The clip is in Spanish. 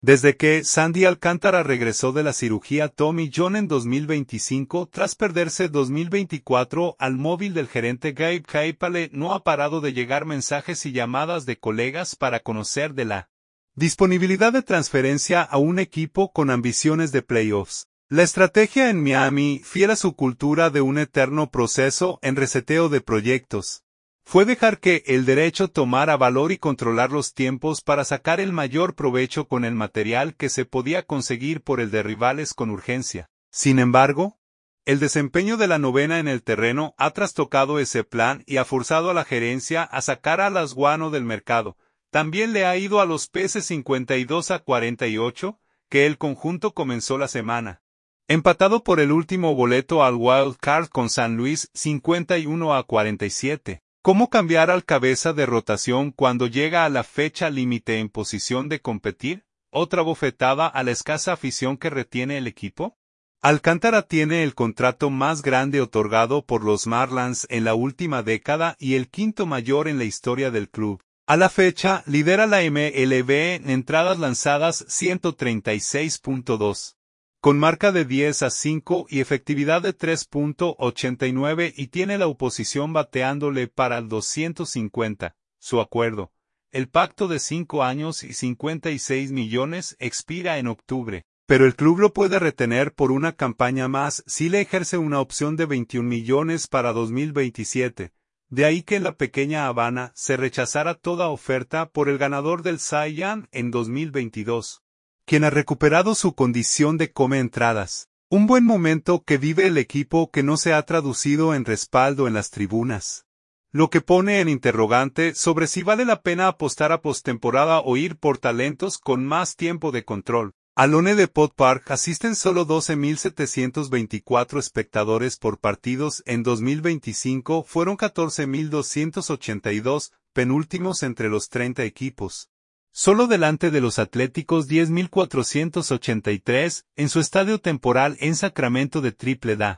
Desde que Sandy Alcántara regresó de la cirugía Tommy John en 2025 tras perderse 2024, al móvil del gerente Gabe Capello no ha parado de llegar mensajes y llamadas de colegas para conocer de la disponibilidad de transferencia a un equipo con ambiciones de playoffs. La estrategia en Miami, fiel a su cultura de un eterno proceso en reseteo de proyectos, fue dejar que el derecho tomara valor y controlar los tiempos para sacar el mayor provecho con el material que se podía conseguir por el de rivales con urgencia. Sin embargo, el desempeño de la novena en el terreno ha trastocado ese plan y ha forzado a la gerencia a sacar a las guano del mercado. También le ha ido a los Peces 52-48, que el conjunto comenzó la semana empatado por el último boleto al Wild Card con San Luis 51-47. ¿Cómo cambiar al cabeza de rotación cuando llega a la fecha límite en posición de competir? ¿Otra bofetada a la escasa afición que retiene el equipo? Alcántara tiene el contrato más grande otorgado por los Marlins en la última década y el quinto mayor en la historia del club. A la fecha, lidera la MLB en entradas lanzadas 136.2. Con marca de 10-5 y efectividad de 3.89 y tiene la oposición bateándole para el 250. Su acuerdo, el pacto de 5 años y 56 millones, expira en octubre, pero el club lo puede retener por una campaña más si le ejerce una opción de 21 millones para 2027. De ahí que en la pequeña Habana se rechazara toda oferta por el ganador del Cy Young en 2022. Quien ha recuperado su condición de come entradas. Un buen momento que vive el equipo que no se ha traducido en respaldo en las tribunas. Lo que pone en interrogante sobre si vale la pena apostar a postemporada o ir por talentos con más tiempo de control. Al One Depot Park asisten solo 12.724 espectadores por partidos. En 2025 fueron 14.282, penúltimos entre los 30 equipos. Solo delante de los Atléticos 10.483, en su estadio temporal en Sacramento de AAA.